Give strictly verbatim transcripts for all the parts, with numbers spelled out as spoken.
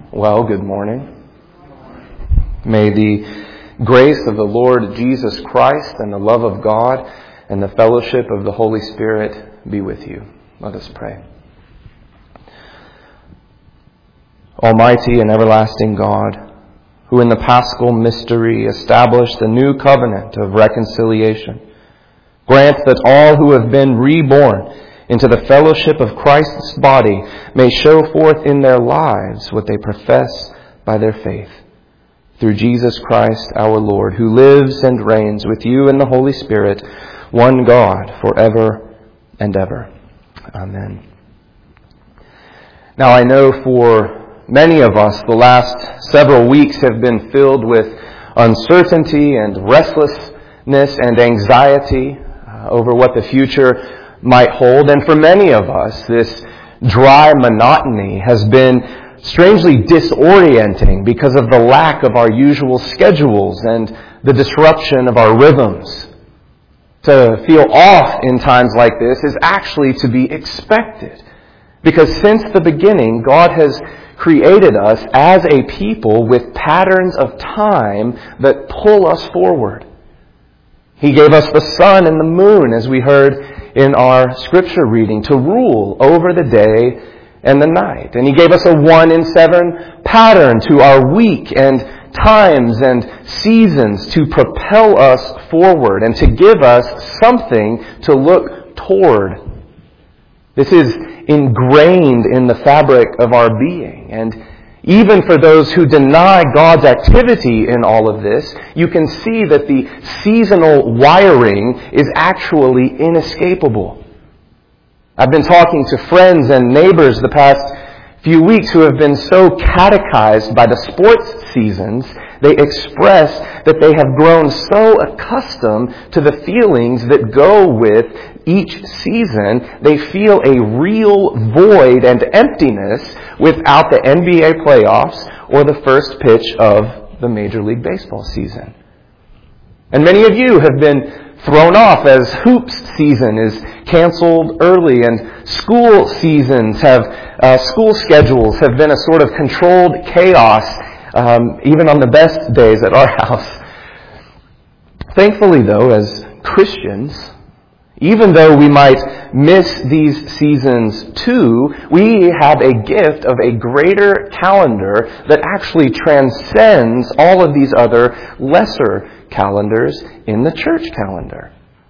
Well, good morning. May the grace of the Lord Jesus Christ and the love of God and the fellowship of the Holy Spirit be with you. Let us pray. Almighty and everlasting God, who in the Paschal mystery established the new covenant of reconciliation, grant that all who have been reborn into the fellowship of Christ's body may show forth in their lives what they profess by their faith. Through Jesus Christ our Lord, who lives and reigns with you in the Holy Spirit, one God, forever and ever. Amen. Now I know for many of us, the last several weeks have been filled with uncertainty and restlessness and anxiety uh, over what the future might hold. And for many of us, this dry monotony has been strangely disorienting because of the lack of our usual schedules and the disruption of our rhythms. To feel off in times like this is actually to be expected, because since the beginning, God has created us as a people with patterns of time that pull us forward. He gave us the sun and the moon, as we heard in our scripture reading, to rule over the day and the night. And He gave us a one in seven pattern to our week and times and seasons to propel us forward and to give us something to look toward. This is ingrained in the fabric of our being. And even for those who deny God's activity in all of this, you can see that the seasonal wiring is actually inescapable. I've been talking to friends and neighbors the past few weeks who have been so catechized by the sports seasons, they express that they have grown so accustomed to the feelings that go with each season, they feel a real void and emptiness without the N B A playoffs or the first pitch of the Major League Baseball season. And many of you have been thrown off as hoops season is canceled early, and school seasons have, uh, school schedules have been a sort of controlled chaos, um, even on the best days at our house. Thankfully, though, as Christians, even though we might miss these seasons too, we have a gift of a greater calendar that actually transcends all of these other lesser calendars in the church calendar.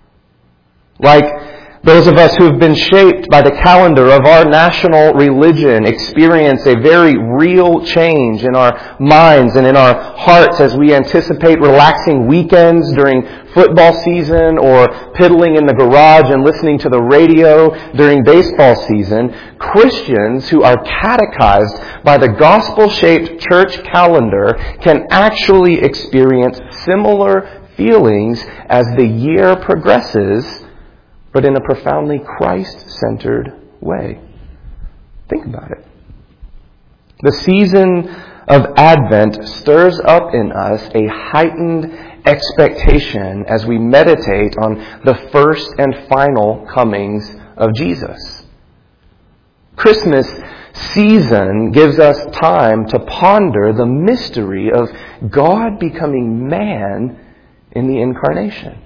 Like those of us who have been shaped by the calendar of our national religion experience a very real change in our minds and in our hearts as we anticipate relaxing weekends during football season or piddling in the garage and listening to the radio during baseball season. Christians who are catechized by the gospel-shaped church calendar can actually experience similar feelings as the year progresses, but in a profoundly Christ-centered way. Think about it. The season of Advent stirs up in us a heightened expectation as we meditate on the first and final comings of Jesus. Christmas season gives us time to ponder the mystery of God becoming man in the incarnation.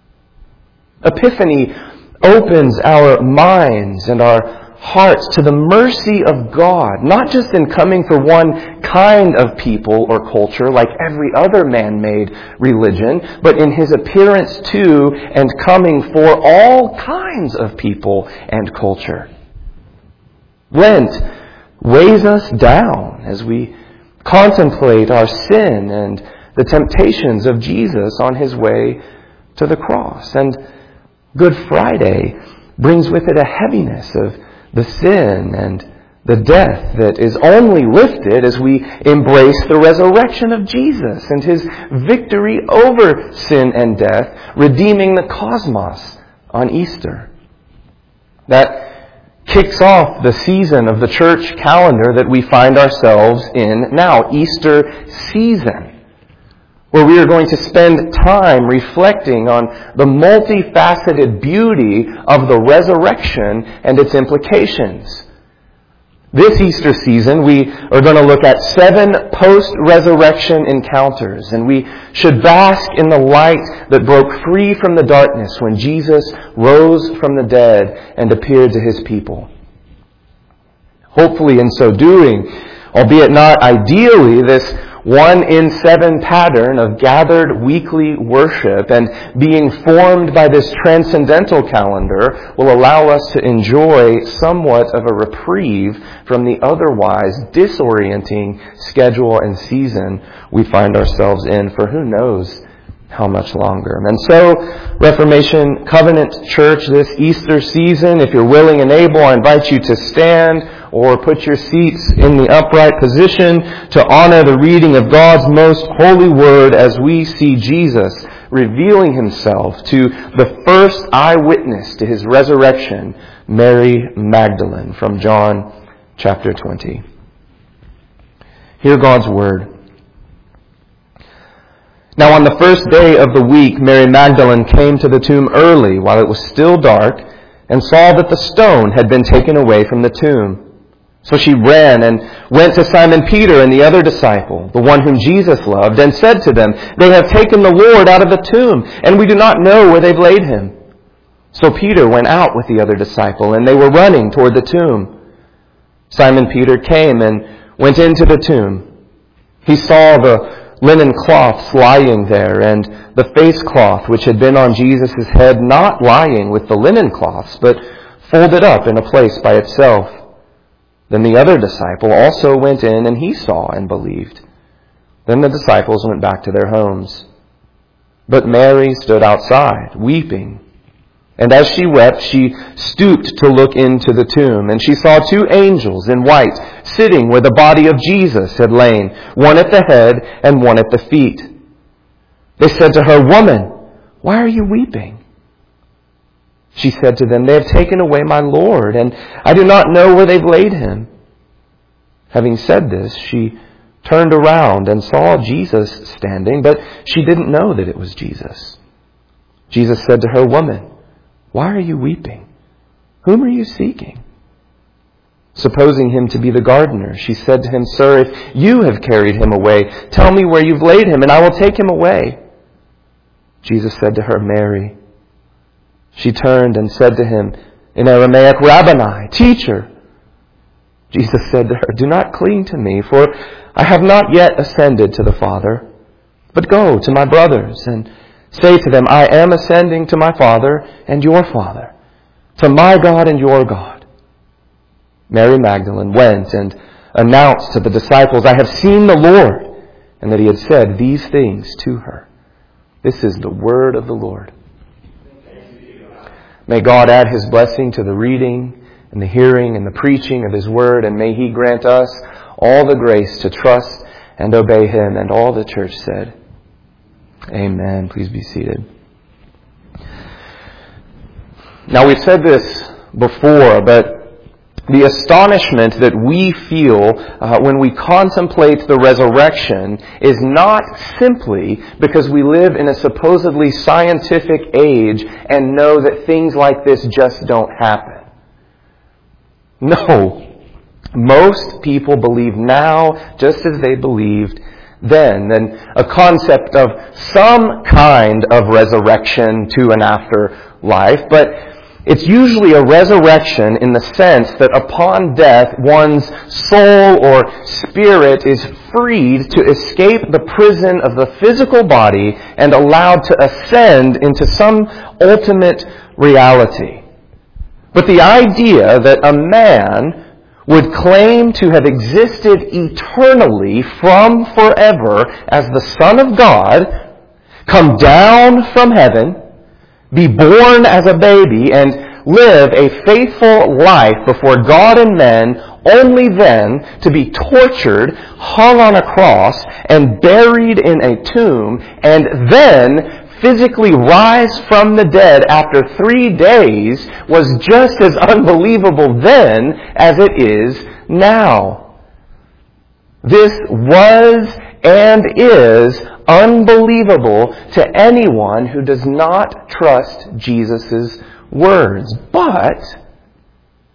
Epiphany opens our minds and our hearts to the mercy of God, not just in coming for one kind of people or culture like every other man-made religion, but in His appearance to and coming for all kinds of people and culture. Lent weighs us down as we contemplate our sin and the temptations of Jesus on His way to the cross. And Good Friday brings with it a heaviness of the sin and the death that is only lifted as we embrace the resurrection of Jesus and His victory over sin and death, redeeming the cosmos on Easter. That kicks off the season of the church calendar that we find ourselves in now, Easter season, where we are going to spend time reflecting on the multifaceted beauty of the resurrection and its implications. This Easter season, we are going to look at seven post-resurrection encounters, and we should bask in the light that broke free from the darkness when Jesus rose from the dead and appeared to His people. Hopefully in so doing, albeit not ideally, this one in seven pattern of gathered weekly worship and being formed by this transcendental calendar will allow us to enjoy somewhat of a reprieve from the otherwise disorienting schedule and season we find ourselves in for who knows how much longer. And so, Reformation Covenant Church, this Easter season, if you're willing and able, I invite you to stand or put your seats in the upright position to honor the reading of God's most holy word as we see Jesus revealing Himself to the first eyewitness to His resurrection, Mary Magdalene, from John chapter twenty. Hear God's word. Now on the first day of the week, Mary Magdalene came to the tomb early while it was still dark and saw that the stone had been taken away from the tomb. So she ran and went to Simon Peter and the other disciple, the one whom Jesus loved, and said to them, "They have taken the Lord out of the tomb, and we do not know where they've laid Him." So Peter went out with the other disciple, and they were running toward the tomb. Simon Peter came and went into the tomb. He saw the linen cloths lying there, and the face cloth which had been on Jesus' head not lying with the linen cloths, but folded up in a place by itself. Then the other disciple also went in, and he saw and believed. Then the disciples went back to their homes. But Mary stood outside, weeping. And as she wept, she stooped to look into the tomb, and she saw two angels in white sitting where the body of Jesus had lain, one at the head and one at the feet. They said to her, "Woman, why are you weeping?" She said to them, "They have taken away my Lord, and I do not know where they've laid Him." Having said this, she turned around and saw Jesus standing, but she didn't know that it was Jesus. Jesus said to her, "Woman, why are you weeping? Whom are you seeking?" Supposing him to be the gardener, she said to him, "Sir, if you have carried him away, tell me where you've laid him, and I will take him away." Jesus said to her, "Mary." She turned and said to him in Aramaic, "Rabboni," teacher. Jesus said to her, "Do not cling to me, for I have not yet ascended to the Father. But go to my brothers and say to them, I am ascending to my Father and your Father, to my God and your God." Mary Magdalene went and announced to the disciples, "I have seen the Lord," and that He had said these things to her. This is the word of the Lord. May God add His blessing to the reading and the hearing and the preaching of His word, and may He grant us all the grace to trust and obey Him. And all the church said, Amen. Please be seated. Now, we've said this before, but the astonishment that we feel uh, when we contemplate the resurrection is not simply because we live in a supposedly scientific age and know that things like this just don't happen. No. Most people believe now just as they believed then, and a concept of some kind of resurrection to an afterlife, but it's usually a resurrection in the sense that upon death, one's soul or spirit is freed to escape the prison of the physical body and allowed to ascend into some ultimate reality. But the idea that a man would claim to have existed eternally from forever as the Son of God, come down from heaven, be born as a baby, and live a faithful life before God and men, only then to be tortured, hung on a cross, and buried in a tomb, and then physically rise from the dead after three days was just as unbelievable then as it is now. This was and is unbelievable to anyone who does not trust Jesus' words. But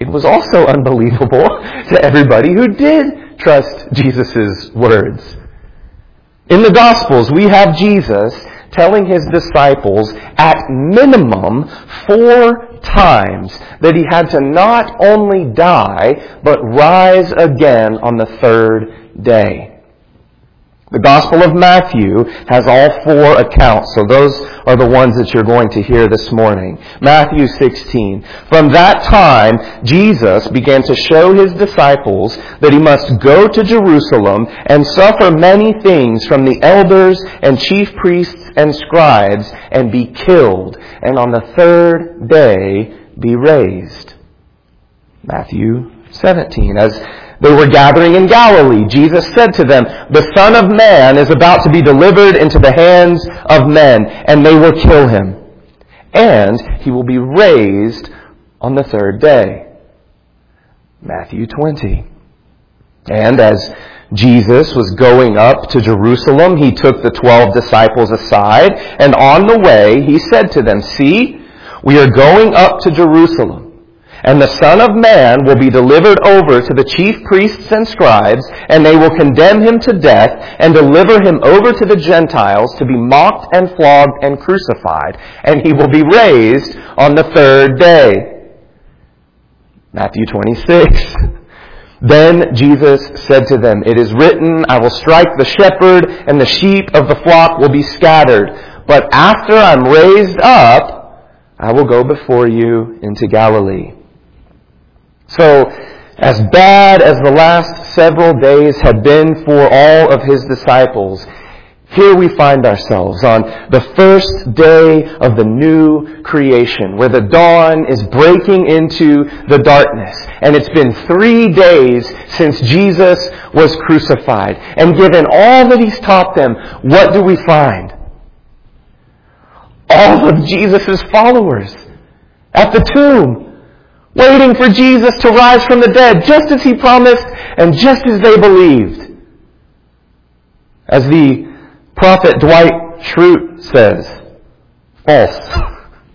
it was also unbelievable to everybody who did trust Jesus' words. In the Gospels, we have Jesus telling his disciples at minimum four times that he had to not only die, but rise again on the third day. The Gospel of Matthew has all four accounts, so those are the ones that you're going to hear this morning. Matthew sixteen. From that time, Jesus began to show his disciples that he must go to Jerusalem and suffer many things from the elders and chief priests and scribes and be killed, and on the third day be raised. Matthew seventeen. As they were gathering in Galilee, Jesus said to them, "The Son of Man is about to be delivered into the hands of men, and they will kill him. And he will be raised on the third day." Matthew twenty. And as Jesus was going up to Jerusalem, he took the twelve disciples aside, and on the way he said to them, "See, we are going up to Jerusalem. And the Son of Man will be delivered over to the chief priests and scribes, and they will condemn him to death and deliver him over to the Gentiles to be mocked and flogged and crucified. And he will be raised on the third day." Matthew twenty-six. Then Jesus said to them, "It is written, I will strike the shepherd, and the sheep of the flock will be scattered. But after I'm raised up, I will go before you into Galilee." So, as bad as the last several days had been for all of his disciples, here we find ourselves on the first day of the new creation, where the dawn is breaking into the darkness. And it's been three days since Jesus was crucified. And given all that he's taught them, what do we find? All of Jesus' followers at the tomb, waiting for Jesus to rise from the dead, just as he promised and just as they believed. As the prophet Dwight Schrute says, false.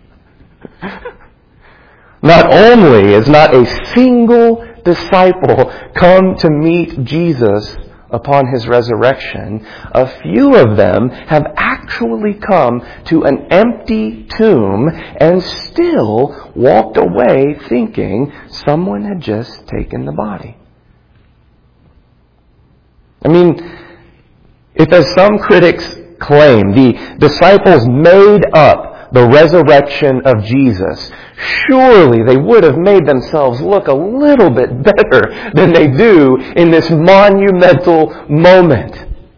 Not only is not a single disciple come to meet Jesus upon his resurrection, a few of them have actually come to an empty tomb and still walked away thinking someone had just taken the body. I mean, if, as some critics claim, the disciples made up the resurrection of Jesus, surely they would have made themselves look a little bit better than they do in this monumental moment.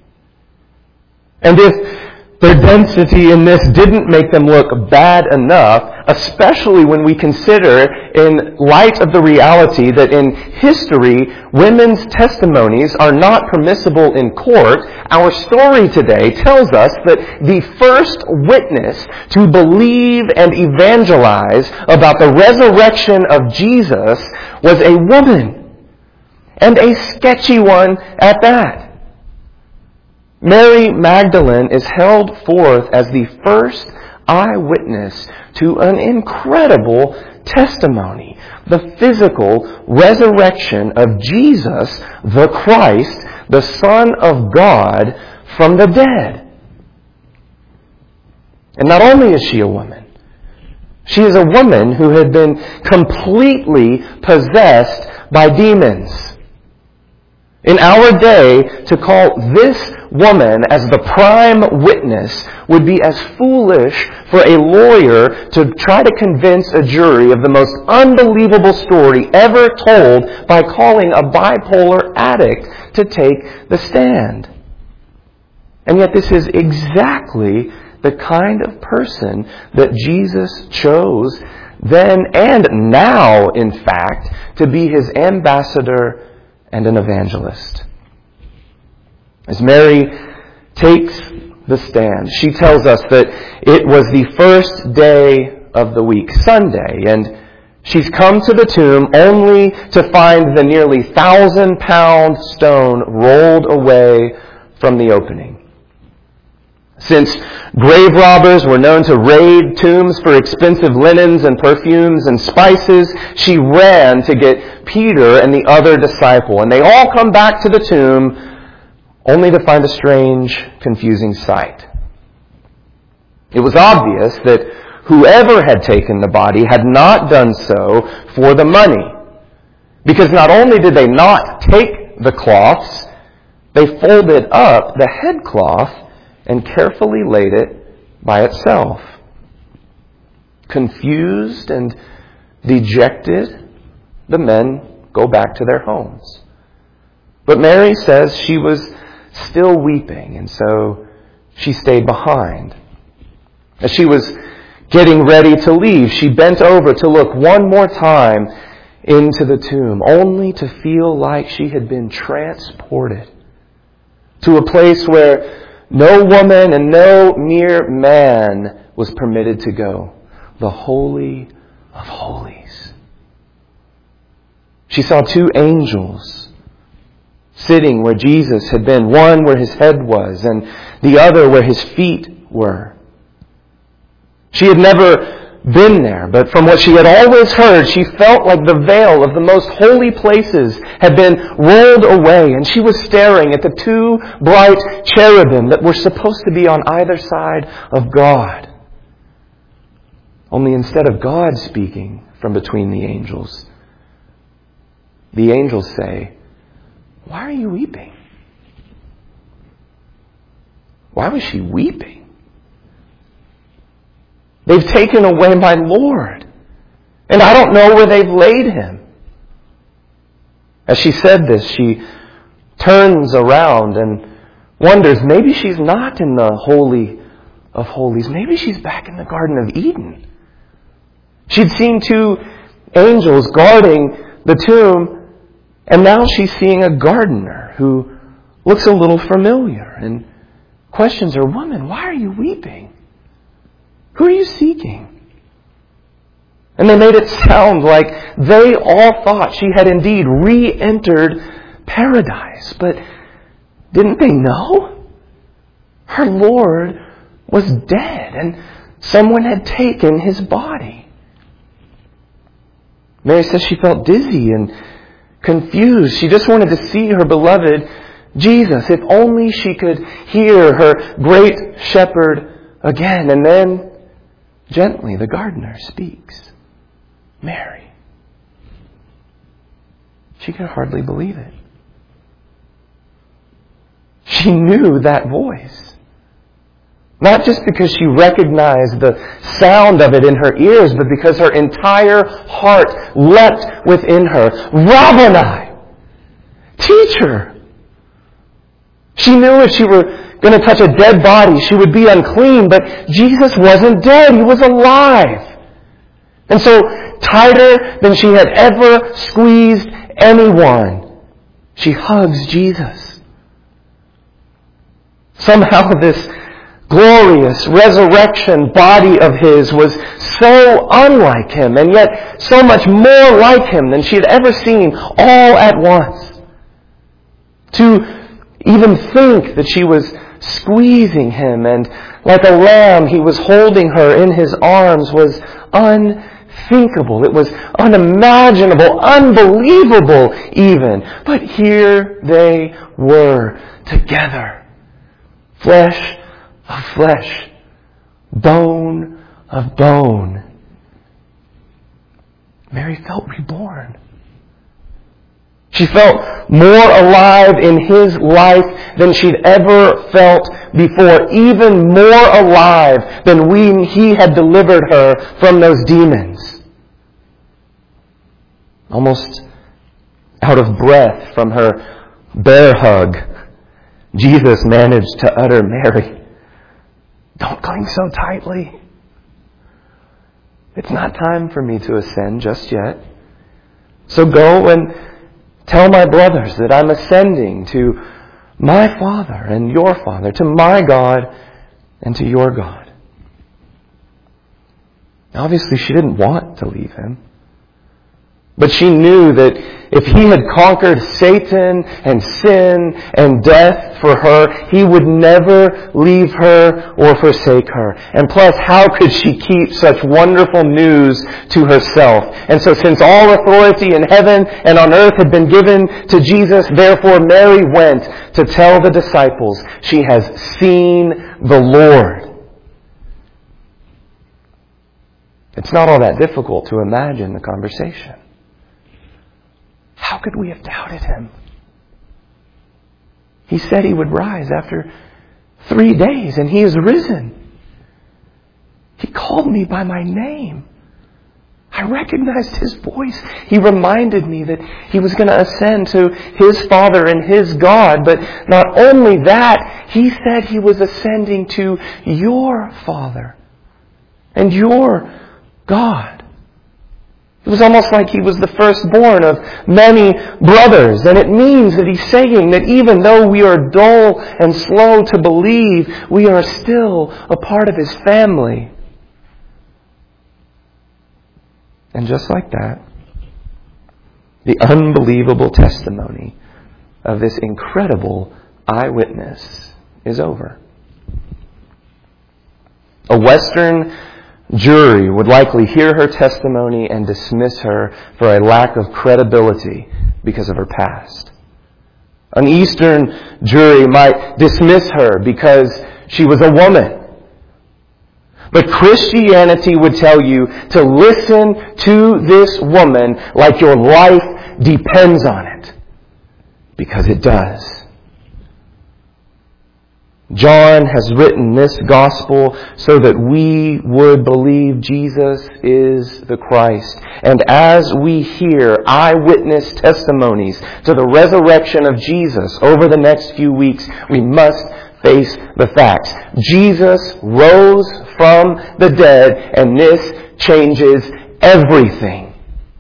And if their density in this didn't make them look bad enough, especially when we consider in light of the reality that in history, women's testimonies are not permissible in court, our story today tells us that the first witness to believe and evangelize about the resurrection of Jesus was a woman, and a sketchy one at that. Mary Magdalene is held forth as the first eyewitness to an incredible testimony, the physical resurrection of Jesus, the Christ, the Son of God, from the dead. And not only is she a woman, she is a woman who had been completely possessed by demons. In our day, to call this woman as the prime witness would be as foolish for a lawyer to try to convince a jury of the most unbelievable story ever told by calling a bipolar addict to take the stand. And yet this is exactly the kind of person that Jesus chose then and now, in fact, to be his ambassador and an evangelist. As Mary takes the stand, she tells us that it was the first day of the week, Sunday, and she's come to the tomb only to find the nearly thousand-pound stone rolled away from the opening. Since grave robbers were known to raid tombs for expensive linens and perfumes and spices, she ran to get Peter and the other disciple. And they all come back to the tomb only to find a strange, confusing sight. It was obvious that whoever had taken the body had not done so for the money. Because not only did they not take the cloths, they folded up the headcloth and carefully laid it by itself. Confused and dejected, the men go back to their homes. But Mary says she was still weeping, and so she stayed behind. As she was getting ready to leave, she bent over to look one more time into the tomb, only to feel like she had been transported to a place where no woman and no mere man was permitted to go. The Holy of Holies. She saw two angels sitting where Jesus had been, one where his head was and the other where his feet were. She had never been there, but from what she had always heard, she felt like the veil of the most holy places had been rolled away, and she was staring at the two bright cherubim that were supposed to be on either side of God. Only instead of God speaking from between the angels, the angels say, "Why are you weeping?" Why was she weeping? They've taken away my Lord, and I don't know where they've laid him. As she said this, she turns around and wonders, maybe she's not in the Holy of Holies. Maybe she's back in the Garden of Eden. She'd seen two angels guarding the tomb, and now she's seeing a gardener who looks a little familiar and questions her, "Woman, why are you weeping? Who are you seeking?" And they made it sound like they all thought she had indeed re-entered paradise. But didn't they know? Her Lord was dead, and someone had taken his body. Mary says she felt dizzy and confused. She just wanted to see her beloved Jesus. If only she could hear her great shepherd again. And then gently, the gardener speaks, "Mary." She could hardly believe it. She knew that voice. Not just because she recognized the sound of it in her ears, but because her entire heart leapt within her. "Rabboni!" Teacher! She knew if she were going to touch a dead body, she would be unclean, but Jesus wasn't dead. He was alive. And so, tighter than she had ever squeezed anyone, she hugs Jesus. Somehow this glorious resurrection body of his was so unlike him, and yet so much more like him than she had ever seen all at once. To even think that she was squeezing him, and like a lamb he was holding her in his arms, was unthinkable. It was unimaginable, unbelievable even. But here they were together. Flesh of flesh, bone of bone. Mary felt reborn. She felt more alive in his life than she'd ever felt before, even more alive than when he had delivered her from those demons. Almost out of breath from her bear hug, Jesus managed to utter, "Mary, don't cling so tightly. It's not time for me to ascend just yet. So go and tell my brothers that I'm ascending to my Father and your Father, to my God and to your God." Obviously, she didn't want to leave him. But she knew that if He had conquered Satan and sin and death for her, He would never leave her or forsake her. And plus, how could she keep such wonderful news to herself? And so since all authority in heaven and on earth had been given to Jesus, therefore Mary went to tell the disciples she has seen the Lord. It's not all that difficult to imagine the conversation. How could we have doubted Him? He said He would rise after three days, and He is risen. He called me by my name. I recognized His voice. He reminded me that He was going to ascend to His Father and His God. But not only that, He said He was ascending to your Father and your God. It was almost like He was the firstborn of many brothers. And it means that He's saying that even though we are dull and slow to believe, we are still a part of His family. And just like that, the unbelievable testimony of this incredible eyewitness is over. A Western jury would likely hear her testimony and dismiss her for a lack of credibility because of her past. An Eastern jury might dismiss her because she was a woman. But Christianity would tell you to listen to this woman like your life depends on it. Because it does. John has written this gospel so that we would believe Jesus is the Christ. And as we hear eyewitness testimonies to the resurrection of Jesus over the next few weeks, we must face the facts. Jesus rose from the dead, and this changes everything.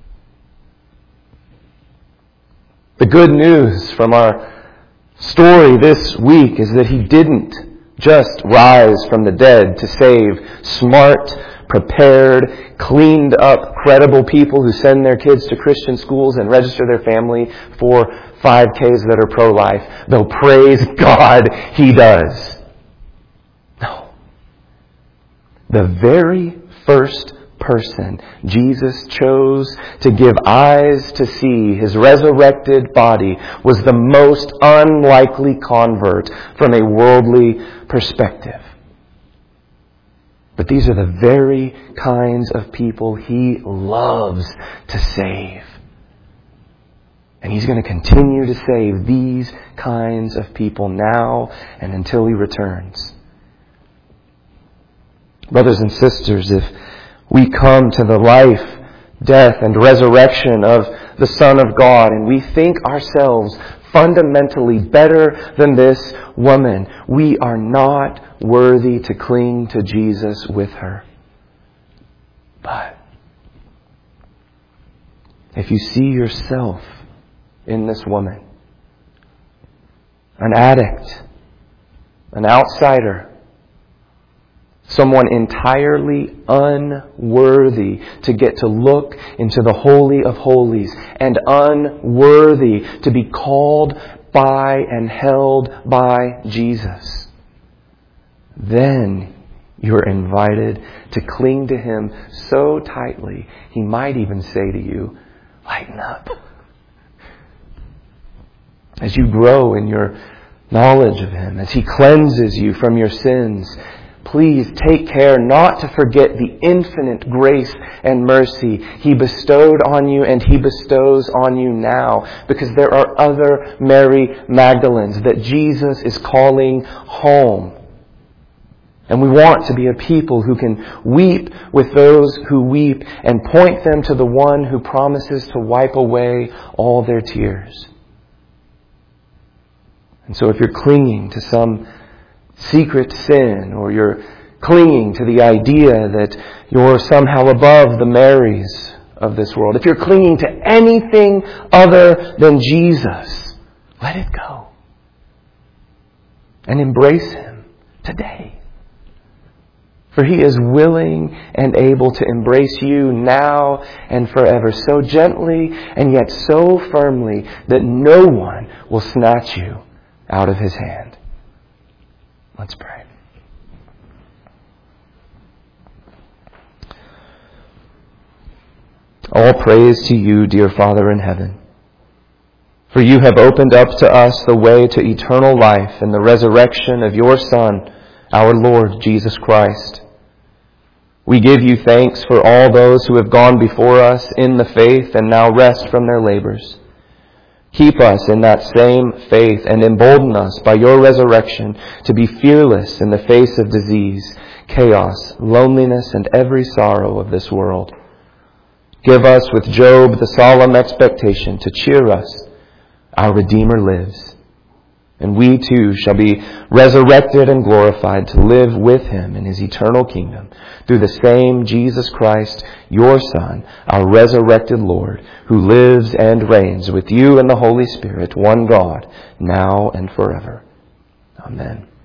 The good news from our story this week is that He didn't just rise from the dead to save smart, prepared, cleaned up, credible people who send their kids to Christian schools and register their family for five Ks that are pro-life. Though praise God, He does. No. The very first person Jesus chose to give eyes to see His resurrected body was the most unlikely convert from a worldly perspective. But these are the very kinds of people He loves to save. And He's going to continue to save these kinds of people now and until He returns. Brothers and sisters, if we come to the life, death, and resurrection of the Son of God, and we think ourselves fundamentally better than this woman, we are not worthy to cling to Jesus with her. But if you see yourself in this woman, an addict, an outsider, someone entirely unworthy to get to look into the Holy of Holies and unworthy to be called by and held by Jesus, then you're invited to cling to Him so tightly, He might even say to you, lighten up. As you grow in your knowledge of Him, as He cleanses you from your sins, please take care not to forget the infinite grace and mercy He bestowed on you and He bestows on you now, because there are other Mary Magdalens that Jesus is calling home. And we want to be a people who can weep with those who weep and point them to the one who promises to wipe away all their tears. And so if you're clinging to some secret sin, or you're clinging to the idea that you're somehow above the Marys of this world, if you're clinging to anything other than Jesus, let it go. And embrace Him today. For He is willing and able to embrace you now and forever, so gently and yet so firmly that no one will snatch you out of His hand. Let's pray. All praise to you, dear Father in heaven. For you have opened up to us the way to eternal life in the resurrection of your Son, our Lord Jesus Christ. We give you thanks for all those who have gone before us in the faith and now rest from their labors. Keep us in that same faith and embolden us by your resurrection to be fearless in the face of disease, chaos, loneliness, and every sorrow of this world. Give us with Job the solemn expectation to cheer us. Our Redeemer lives, and we too shall be resurrected and glorified to live with Him in His eternal kingdom through the same Jesus Christ, your Son, our resurrected Lord, who lives and reigns with you and the Holy Spirit, one God, now and forever. Amen.